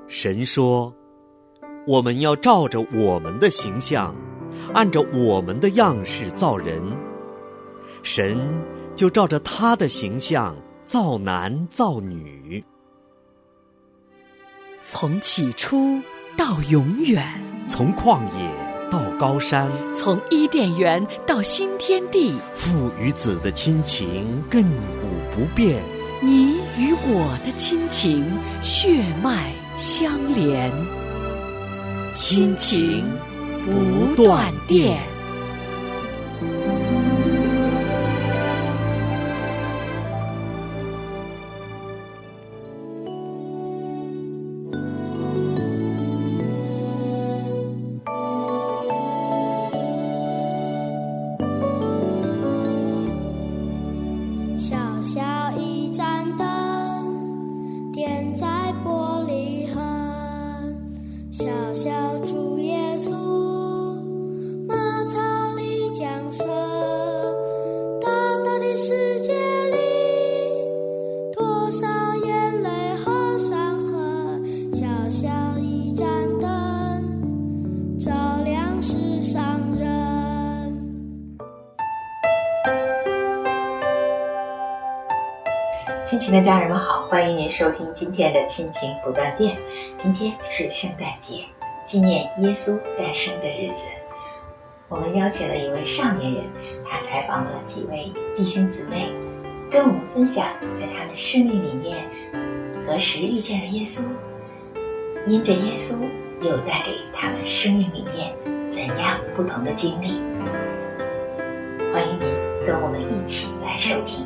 神说，我们要照着我们的形象，按照我们的样式造人。神就照着他的形象造男造女。 从起初到永远， 从旷野到高山， 从伊甸园到新天地， 父与子的亲情亘古不变， 你与我的亲情血脉相连，亲情不断电。 亲情的家人们好，欢迎您收听今天的亲情不断电。今天是圣诞节，纪念耶稣诞生的日子。我们邀请了一位少年人，他采访了几位弟兄姊妹，跟我们分享在他们生命里面何时遇见了耶稣，因着耶稣又带给他们生命里面怎样不同的经历。欢迎您跟我们一起来收听。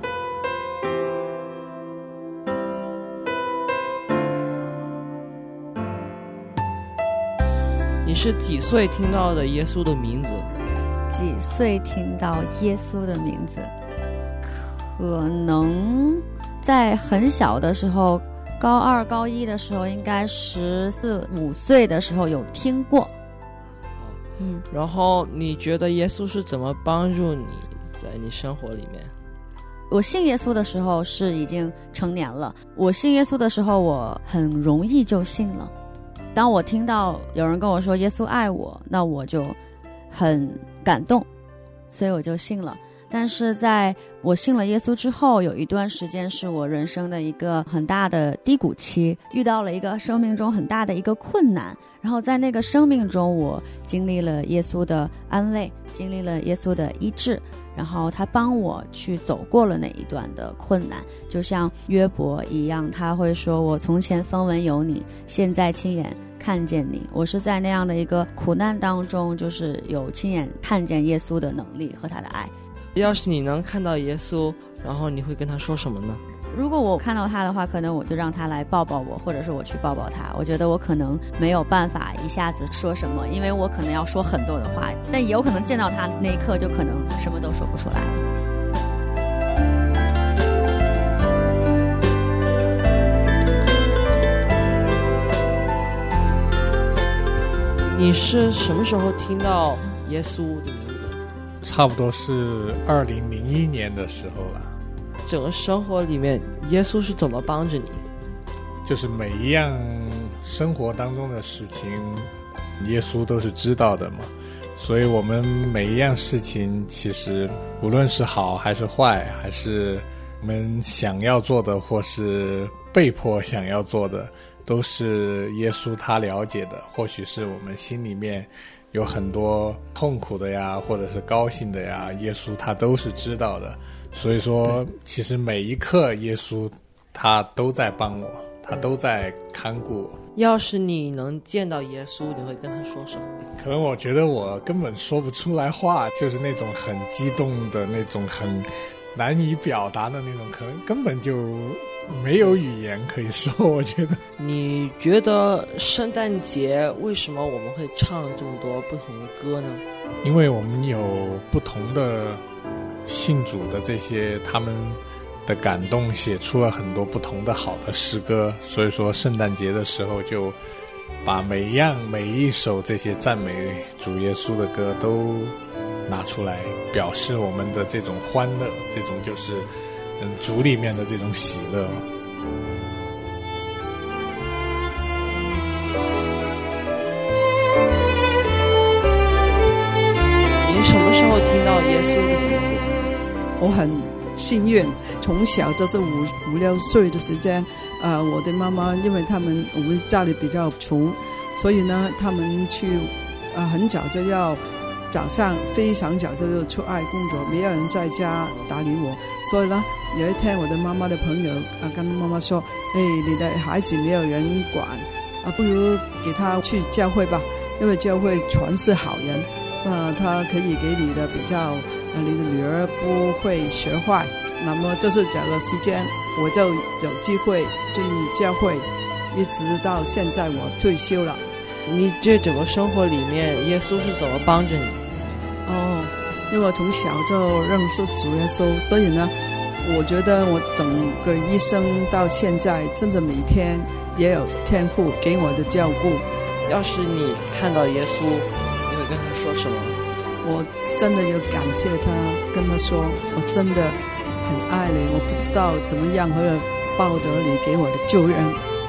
你是几岁听到的耶稣的名字？ 几岁听到耶稣的名字？可能在很小的时候，高二高一的时候，应该14、15岁的时候有听过。 然后你觉得耶稣是怎么帮助你在你生活里面？ 我信耶稣的时候是已经成年了，我信耶稣的时候我很容易就信了。当我听到有人跟我说耶稣爱我，那我就很感动，所以我就信了。但是在我信了耶稣之后，有一段时间是我人生的一个很大的低谷期，遇到了一个生命中很大的一个困难，然后在那个生命中我经历了耶稣的安慰，经历了耶稣的医治，然后他帮我去走过了那一段的困难。就像约伯一样，他会说，我从前风闻有你，现在亲眼看见你。我是在那样的一个苦难当中，就是有亲眼看见耶稣的能力和他的爱。 要是你能看到耶稣，然后你会跟他说什么呢？ 如果我看到他的话，可能我就让他来抱抱我，或者是我去抱抱他。我觉得我可能没有办法一下子说什么，因为我可能要说很多的话，但也有可能见到他那一刻就可能什么都说不出来了。 你是什么时候听到耶稣的名字？ 差不多是2001年的时候了。 整个生活里面耶稣是怎么帮着你？ 就是每一样生活当中的事情耶稣都是知道的嘛，所以我们每一样事情其实无论是好还是坏，还是我们想要做的或是被迫想要做的，都是耶稣他了解的。或许是我们心里面有很多痛苦的呀，或者是高兴的呀，耶稣他都是知道的。所以说其实每一刻耶稣他都在帮我，他都在看顾我。 要是你能见到耶稣，你会跟他说什么？ 可能我觉得我根本说不出来话，就是那种很激动的那种，很难以表达的那种，可能根本就没有语言可以说。我觉得你觉得圣诞节为什么我们会唱这么多不同的歌呢？ 因为我们有不同的信主的这些他们的感动，写出了很多不同的好的诗歌，所以说圣诞节的时候就把每一首这些赞美主耶稣的歌都拿出来，表示我们的这种欢乐，这种就是主里面的这种喜乐。 么时候听到耶稣的名字？ 我很幸运，从小就是五六岁的时间，我的妈妈因为我们家里比较穷，所以呢，他们去很早就要早上非常早就出外工作，没有人在家打理我，所以呢，有一天我的妈妈的朋友跟妈妈说：“你的孩子没有人管，不如给他去教会吧，因为教会全是好人，他可以给你的比较。”你的女儿不会学坏，那么就是这个时间我就有机会进教会，一直到现在我退休了。 你这整个生活里面耶稣是怎么帮着你？ 因为我从小就认识主耶稣，所以呢，我觉得我整个一生到现在真的每天也有天父给我的照顾。 要是你看到耶稣，你会跟他说什么？ 我真的有感谢他，跟他说我真的很爱你，我不知道怎么样和报得你给我的救恩。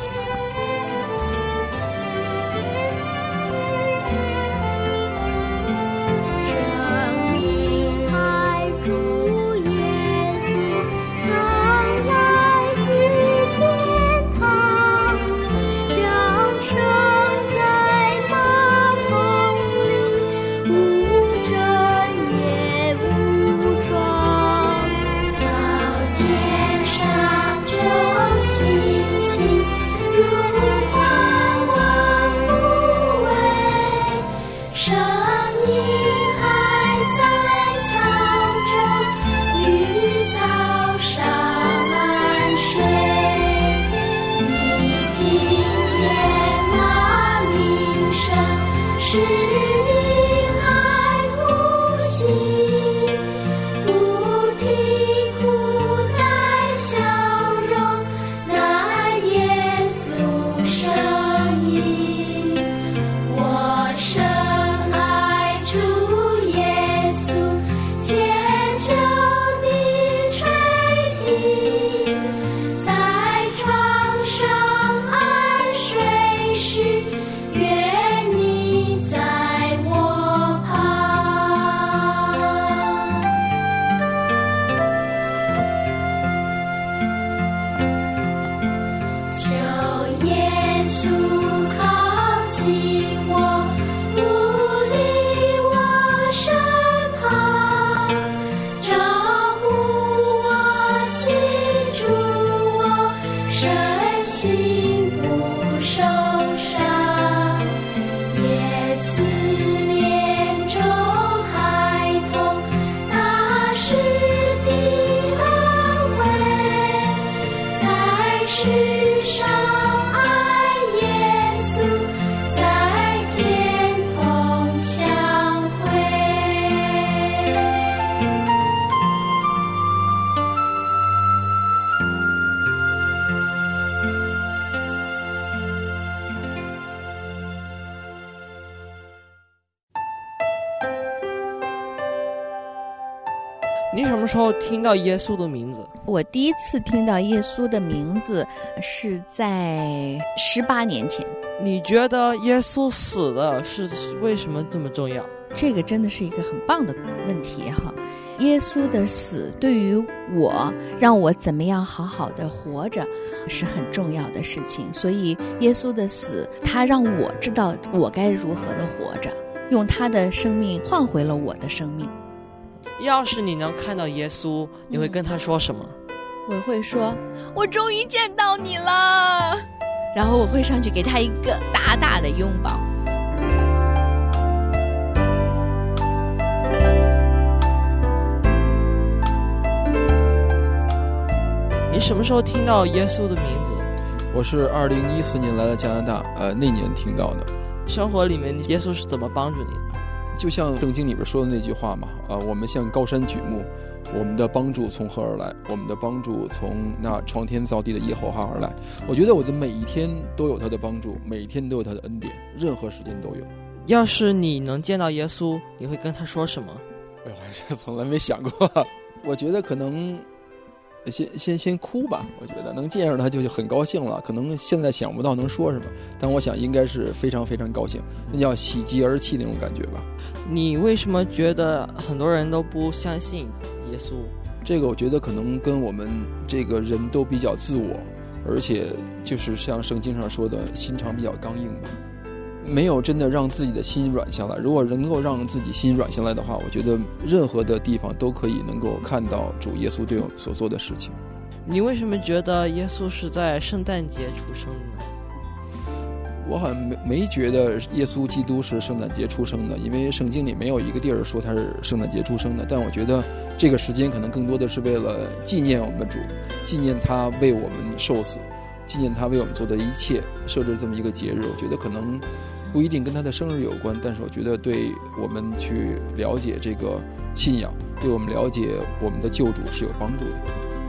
你什么时候听到耶稣的名字？ 我第一次听到耶稣的名字是在18年前。 你觉得耶稣死的是为什么那么重要？ 这个真的是一个很棒的问题哈。耶稣的死对于我，让我怎么样好好的活着是很重要的事情，所以耶稣的死他让我知道我该如何的活着，用他的生命换回了我的生命。 要是你能看到耶稣，你会跟他说什么？ 我会说我终于见到你了，然后我会上去给他一个大大的拥抱。 你什么时候听到耶稣的名字？ 我是2014年来到加拿大，那年听到的。 生活里面耶稣是怎么帮助你的？ 就像圣经里边说的那句话嘛，我们向高山举目，我们的帮助从何而来？我们的帮助从那创天造地的耶和华而来。我觉得我的每一天都有他的帮助，每一天都有他的恩典，任何时间都有。 要是你能见到耶稣，你会跟他说什么？ 我还是从来没想过。我觉得可能先哭吧。我觉得能见着他就很高兴了，可能现在想不到能说什么，但我想应该是非常非常高兴，那叫喜极而泣那种感觉吧。 你为什么觉得很多人都不相信耶稣？ 这个我觉得可能跟我们这个人都比较自我，而且就是像圣经上说的心肠比较刚硬吧，没有真的让自己的心软下来。如果能够让自己心软下来的话，我觉得任何的地方都可以能够看到主耶稣对我所做的事情。 你为什么觉得耶稣是在圣诞节出生的呢？ 我好像没觉得耶稣基督是圣诞节出生的，因为圣经里没有一个地儿说他是圣诞节出生的。但我觉得这个时间可能更多的是为了纪念我们的主，纪念他为我们受死，纪念他为我们做的一切，设置这么一个节日。我觉得可能不一定跟他的生日有关，但是我觉得对我们去了解这个信仰，对我们了解我们的救主是有帮助的。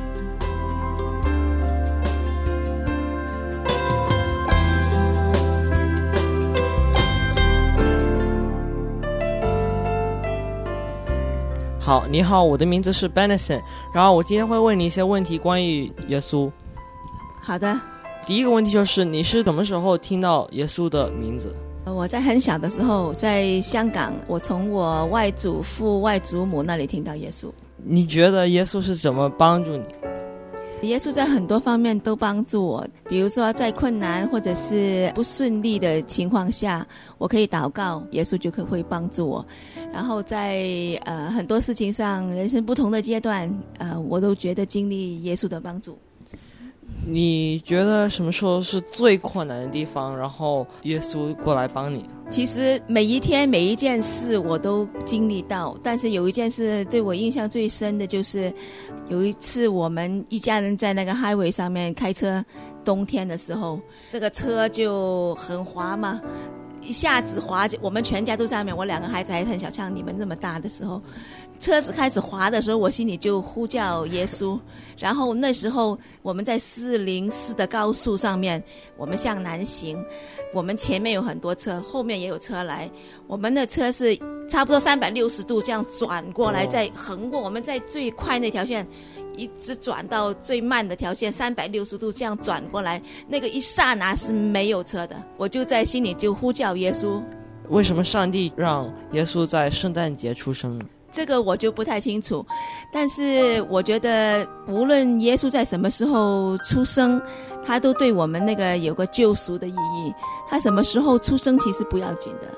好，你好，我的名字是 Benison， 然后我今天会问你一些问题关于耶稣。 好的。 第一个问题就是你是什么时候听到耶稣的名字？ 我在很小的时候在香港，我从我外祖父外祖母那里听到耶稣。 你觉得耶稣是怎么帮助你？ 耶稣在很多方面都帮助我，比如说在困难或者是不顺利的情况下，我可以祷告，耶稣就会帮助我。然后在很多事情上，人生不同的阶段，我都觉得经历耶稣的帮助。 你觉得什么时候是最困难的地方，然后耶稣过来帮你？ 其实每一天每一件事我都经历到，但是有一件事对我印象最深的就是有一次我们一家人在那个 highway 上面开车，冬天的时候那个车就很滑嘛，一下子滑，我们全家都在上面，我2个孩子还很小，像你们这么大的时候，车子开始滑的时候，我心里就呼叫耶稣。然后那时候我们在404的高速上面，我们向南行，我们前面有很多车，后面也有车来，我们的车是差不多360度这样转过来，再横过，我们在最快那条线一直转到最慢的条线360度这样转过来，那个一刹那是没有车的，我就在心里就呼叫耶稣。 为什么上帝让耶稣在圣诞节出生呢？ 这个我就不太清楚，但是我觉得无论耶稣在什么时候出生，他都对我们那个有个救赎的意义，他什么时候出生其实不要紧的。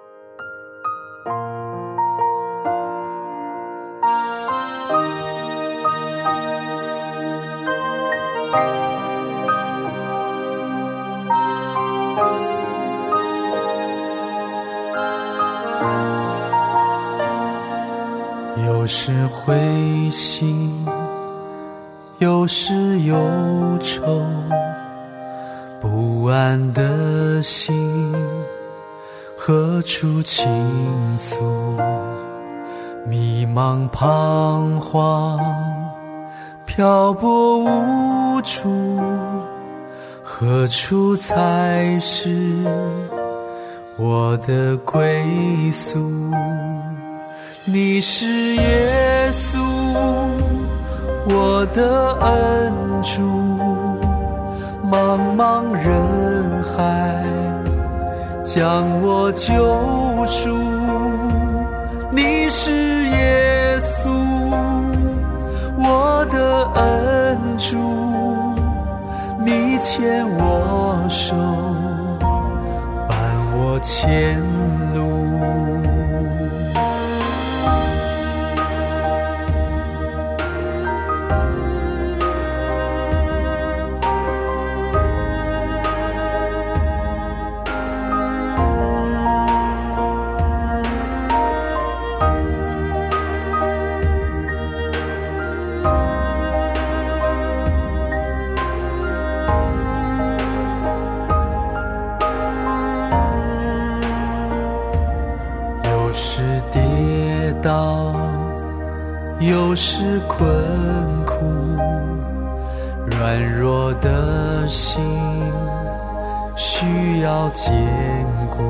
有时灰心，有时忧愁，不安的心何处倾诉？迷茫彷徨，漂泊无助，何处才是我的归宿？你是耶稣，我的恩主，茫茫人海将我救赎。你是耶稣，我的恩主，你牵我手，伴我前路。有时困苦，软弱的心需要坚固。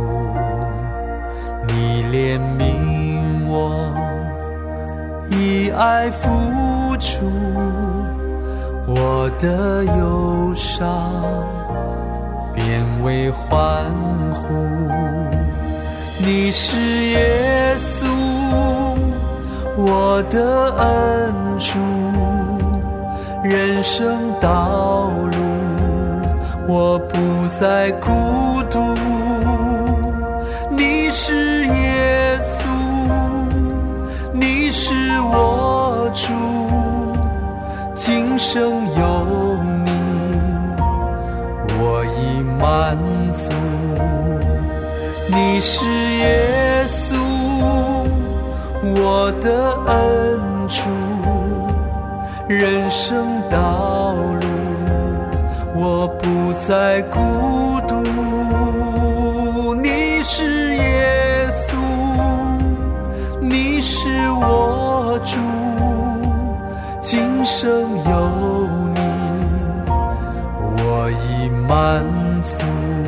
你怜悯我，以爱付出， 我的忧伤变为欢呼。你是耶稣，我的恩主，人生道路我不再孤独。你是耶稣，你是我主，今生有你我已满足。你是耶稣，我的恩主，人生道路我不再孤独。你是耶稣，你是我主，今生有你我已满足。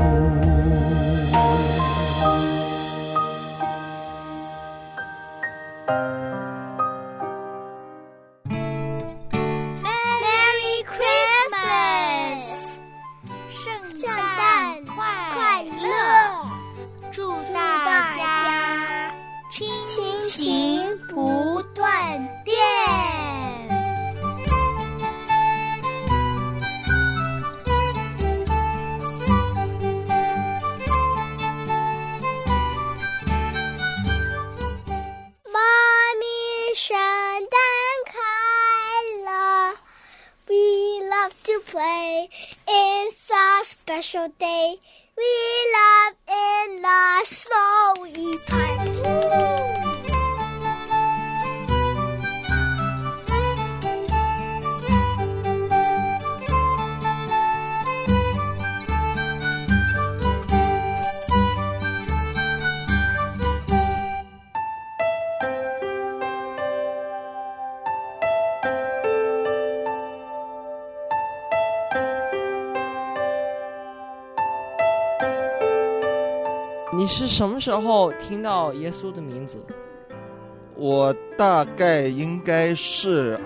It's a special day. We love in the snowy time. 你是什么时候听到耶稣的名字？ 我大概应该是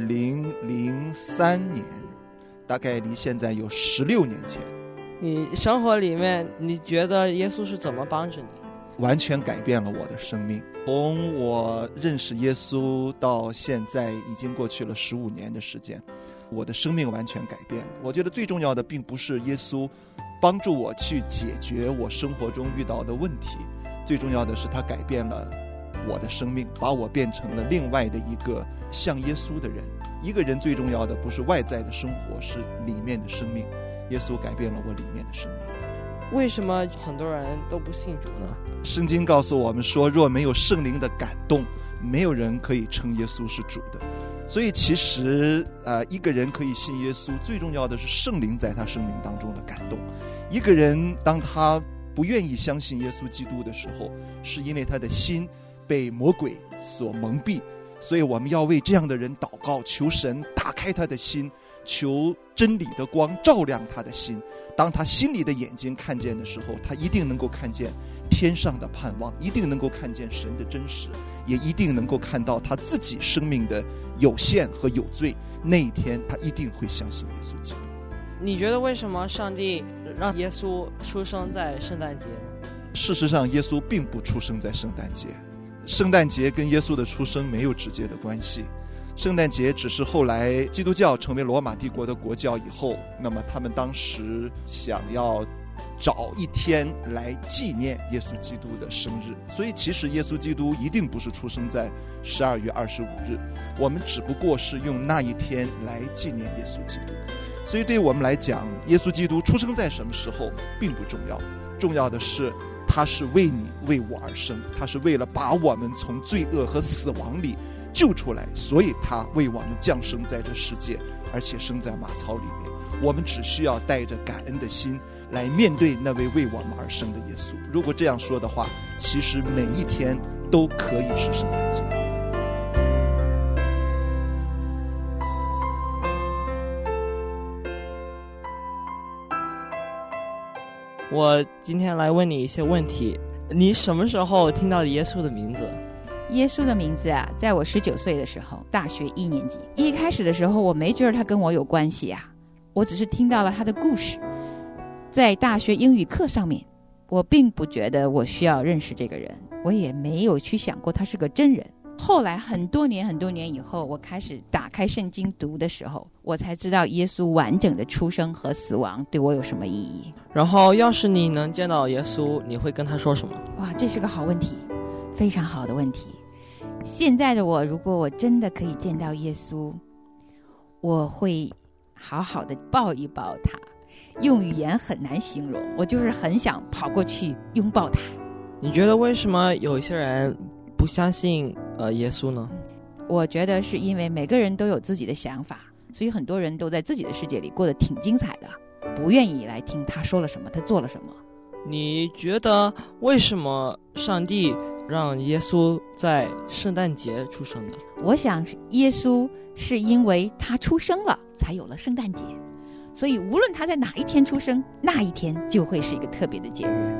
2003年，大概离现在有16年前。 你生活里面，你觉得耶稣是怎么帮着你？ 完全改变了我的生命。从我认识耶稣到现在，已经过去了15年的时间，我的生命完全改变了。我觉得最重要的并不是耶稣帮助我去解决我生活中遇到的问题，最重要的是他改变了我的生命，把我变成了另外的一个像耶稣的人。一个人最重要的不是外在的生活，是里面的生命。耶稣改变了我里面的生命。 为什么很多人都不信主呢？ 圣经告诉我们说，若没有圣灵的感动，没有人可以称耶稣是主的。所以其实一个人可以信耶稣，最重要的是圣灵在他生命当中的感动。一个人当他不愿意相信耶稣基督的时候，是因为他的心被魔鬼所蒙蔽。所以我们要为这样的人祷告，求神打开他的心，求真理的光照亮他的心。当他心里的眼睛看见的时候，他一定能够看见天上的盼望，一定能够看见神的真实，也一定能够看到他自己生命的有限和有罪。那一天他一定会相信耶稣基督。 你觉得为什么上帝让耶稣出生在圣诞节呢？ 事实上耶稣并不出生在圣诞节，圣诞节跟耶稣的出生没有直接的关系。圣诞节只是后来基督教成为罗马帝国的国教以后，那么他们当时想要找一天来纪念耶稣基督的生日。所以其实耶稣基督一定不是出生在12月25日，我们只不过是用那一天来纪念耶稣基督。所以对我们来讲，耶稣基督出生在什么时候并不重要，重要的是他是为你为我而生，他是为了把我们从罪恶和死亡里救出来，所以他为我们降生在这世界，而且生在马槽里面。我们只需要带着感恩的心来面对那位为我们而生的耶稣。如果这样说的话，其实每一天都可以是圣诞节。 我今天来问你一些问题，你什么时候听到耶稣的名字？ 耶稣的名字啊，在我19岁的时候，大学1年级，一开始的时候我没觉得他跟我有关系啊，我只是听到了他的故事。在大学英语课上面，我并不觉得我需要认识这个人，我也没有去想过他是个真人。后来很多年以后，我开始打开圣经读的时候，我才知道耶稣完整的出生和死亡对我有什么意义。 然后要是你能见到耶稣，你会跟他说什么？ 哇，这是个好问题，非常好的问题。现在的我，如果我真的可以见到耶稣，我会好好的抱一抱他，用语言很难形容，我就是很想跑过去拥抱他。 你觉得为什么有一些人不相信耶稣呢？ 我觉得是因为每个人都有自己的想法，所以很多人都在自己的世界里过得挺精彩的，不愿意来听他说了什么，他做了什么。 你觉得为什么上帝让耶稣在圣诞节出生的？ 我想耶稣是因为他出生了才有了圣诞节，所以无论他在哪一天出生，那一天就会是一个特别的节日。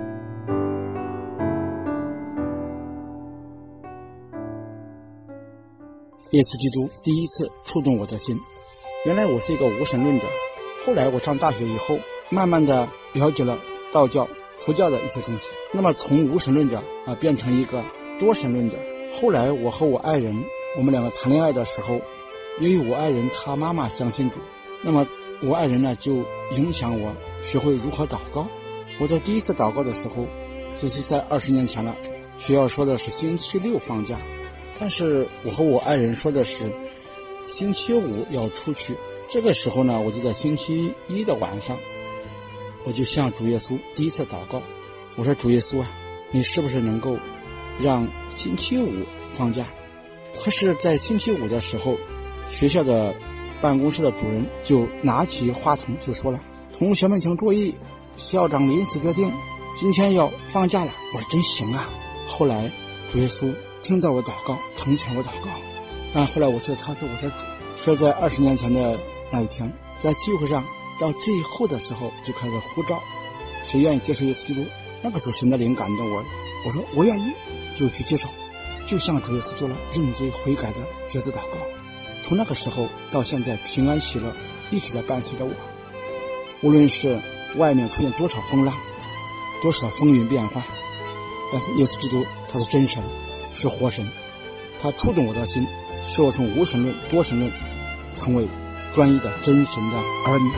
耶稣基督第一次触动我的心。原来我是一个无神论者，后来我上大学以后，慢慢的了解了道教、佛教的一些东西，那么从无神论者变成一个多神论者。后来我和我爱人，我们两个谈恋爱的时候，由于我爱人他妈妈相信主，那么我爱人呢就影响我学会如何祷告。我在第一次祷告的时候，就是在20年前了，学校说的是星期六放假，但是我和我爱人说的是星期五要出去。这个时候呢，我就在星期一的晚上，我就向主耶稣第一次祷告，我说主耶稣啊，你是不是能够让星期五放假？可是在星期五的时候，学校的办公室的主任就拿起话筒就说了，同学们请注意，校长临时决定今天要放假了。我说真行啊。后来主耶稣听到我祷告，成全我祷告，但后来我知道他是我的主。说在20年前的那一天，在聚会上到最后的时候就开始呼召谁愿意接受耶稣基督。那个时候神的灵感动我，我说我愿意，就去接受，就向主耶稣做了认罪悔改的决志祷告。从那个时候到现在，平安喜乐一直在伴随着我。无论是外面出现多少风浪，多少风云变幻，但是耶稣基督他是真神，是活神，他触动我的心，使我从无神论多神论成为专一的真神的儿女。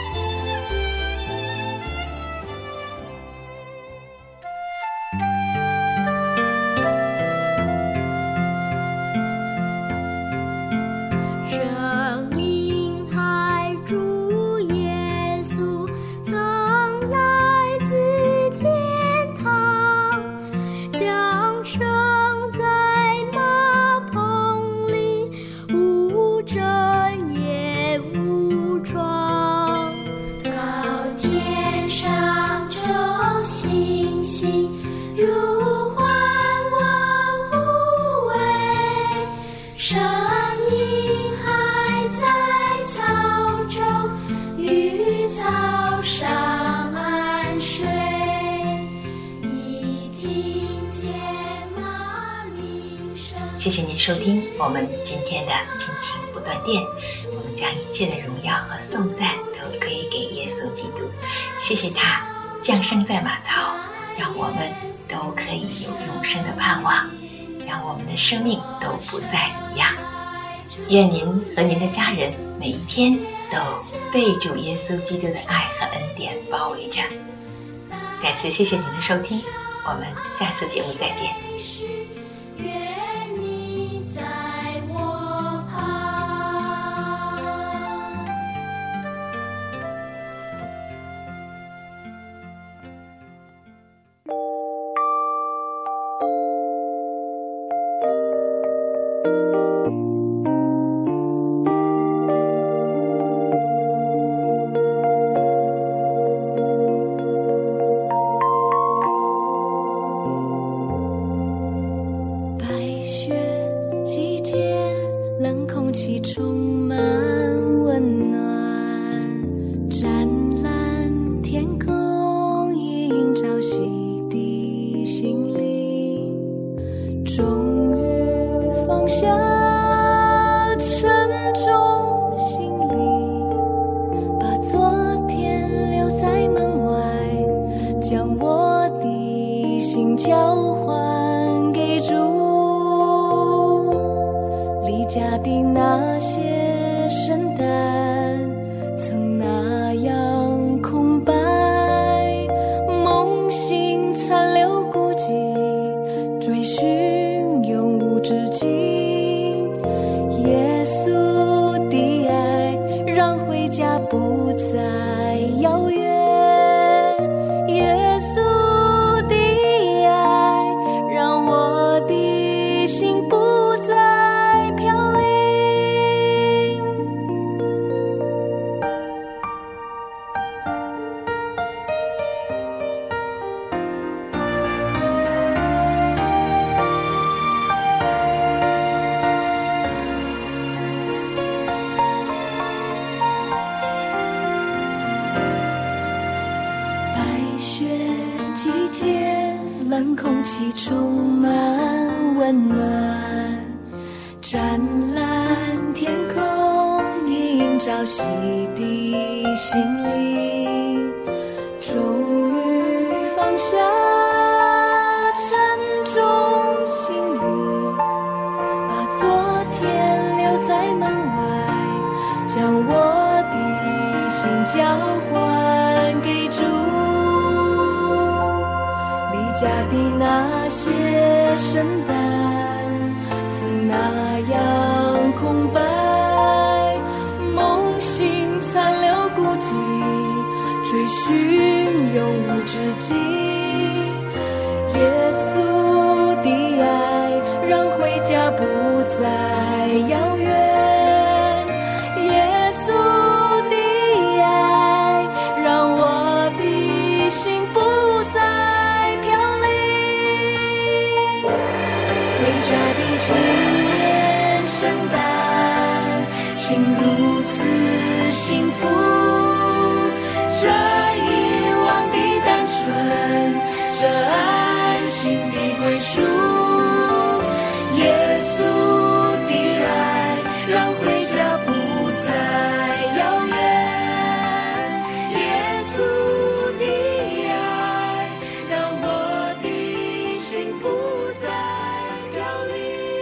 谢谢您收听我们今天的亲情不断电，我们将一切的荣耀和颂赞都归给耶稣基督。谢谢他降生在马槽，让我们都可以有永生的盼望，让我们的生命都不再一样。愿您和您的家人每一天都被主耶稣基督的爱和恩典包围着。再次谢谢您的收听，我们下次节目再见。 昨天留在门外，将我的心交还给主。离家的那些圣诞曾那样空白，梦醒残留孤寂，追寻永无止境。耶稣的爱让回家不再遥远，耶稣的爱让我的心不再飘零。白雪季节，冷空气充满温暖，湛蓝天空映照洗涤心灵，终于放下沉重行李，把昨天留在门外，将我的心交还给主。离家的那些圣诞曾那样空白，梦醒残留孤寂，追寻永无止境。耶稣的爱让回家不再遥远，耶稣的爱让我的心不再飘零。回家的今年圣诞，心如此幸福，这遗忘的单纯，这安心的归属。耶稣的爱让回家不再遥远，耶稣的爱让我的心不再飘零。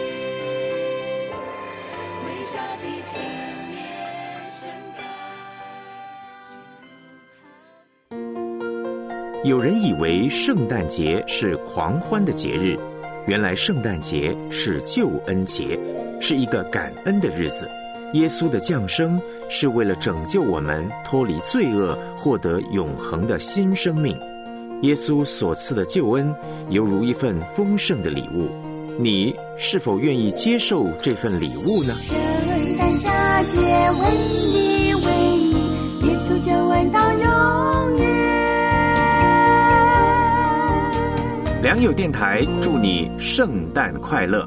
回家的今年圣诞。 有人以为圣诞节是狂欢的节日，原来圣诞节是救恩节，是一个感恩的日子。耶稣的降生是为了拯救我们脱离罪恶，获得永恒的新生命。耶稣所赐的救恩犹如一份丰盛的礼物，你是否愿意接受这份礼物呢？ 圣诞佳节为你为你，耶稣救恩到永远。 良友电台祝你圣诞快乐。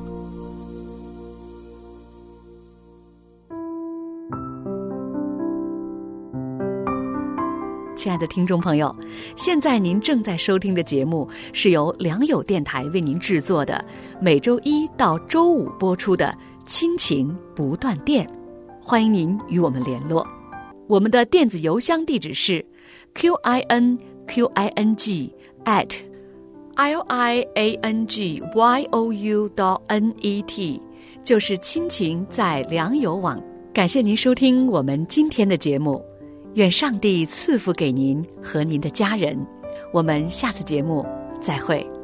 亲爱的听众朋友，现在您正在收听的节目是由良友电台为您制作的，每周一到周五播出的亲情不断电，欢迎您与我们联络。我们的电子邮箱地址是 QINQING@liangyou.net， 就是亲情在良友网。感谢您收听我们今天的节目，愿上帝赐福给您和您的家人。我们下次节目再会。